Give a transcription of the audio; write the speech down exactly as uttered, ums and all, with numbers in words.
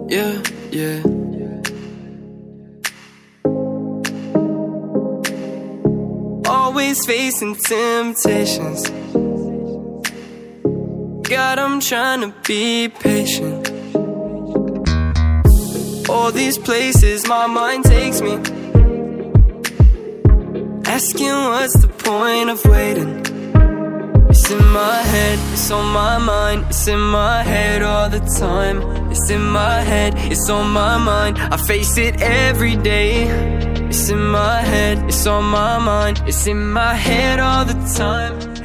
Yeah, yeah. Always facing temptations. God, I'm trying to be patient. All these places my mind takes me, asking what's the point of waiting. It's in my head, it's on my mind. It's in my head all the time. It's in my head, it's on my mind. I face it every day. It's in my head, it's on my mind. It's in my head all the time.